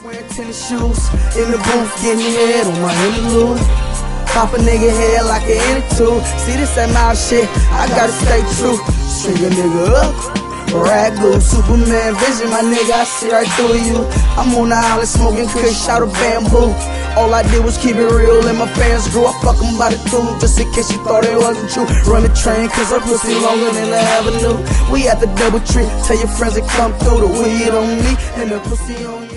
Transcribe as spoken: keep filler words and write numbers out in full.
Wearing tennis shoes, in the booth, getting head on my interlude. Pop a nigga head like an attitude. See this that mouth shit, I gotta stay true. String a nigga up, ragu, Superman vision, my nigga, I see right through you. I'm on the island smoking kush out of bamboo. All I did was keep it real and my fans grew. I fuck 'em by the two, just in case you thought it wasn't true. Run the train cause her pussy longer than the avenue. We at the double tree, tell your friends to come through. The weed on me and the pussy on you.